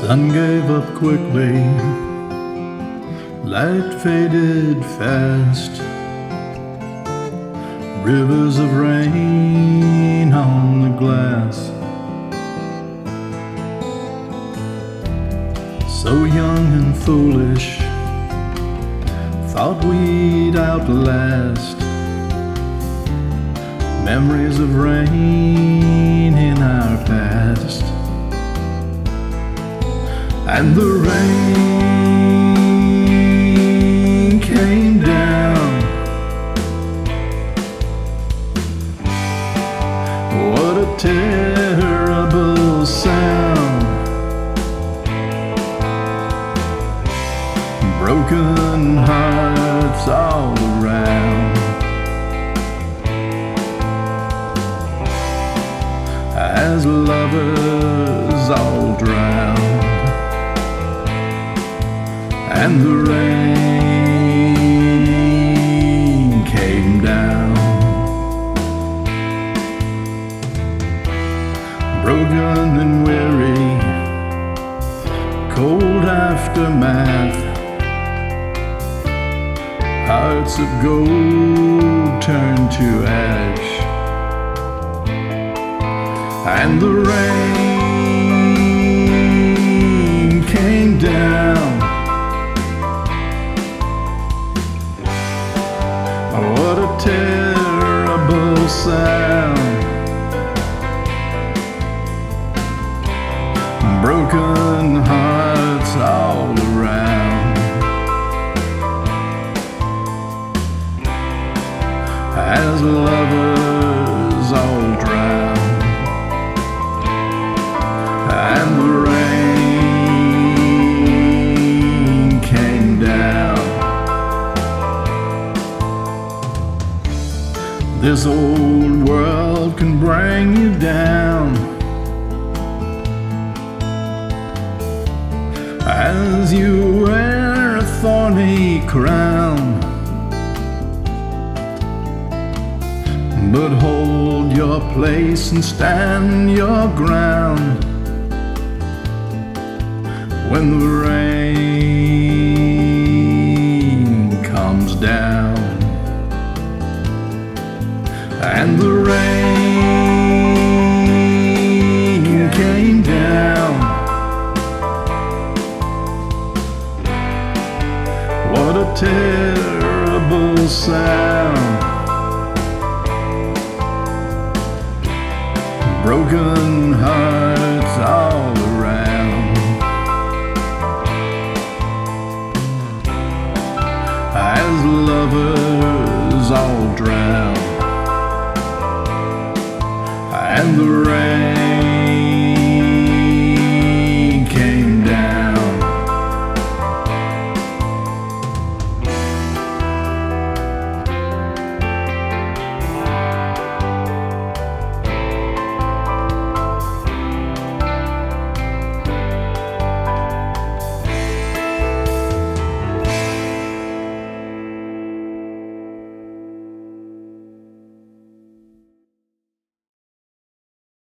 Sun gave up quickly, light faded fast. Rivers of rain on the glass. So young and foolish, thought we'd outlast memories of rain in our past. And the rain came down. What a terrible sound. Broken hearts all around, as lovers all drown. And the rain came down. Broken and weary, cold aftermath. Hearts of gold turned to ash. And the rain came down. What a terrible sound. Broken hearts all around, as lovers all drown. And the rain came down. This old world can bring you down, as you wear a thorny crown. But hold your place and stand your ground when the rain comes down. And the rain came down. What a terrible sound. Broken hearts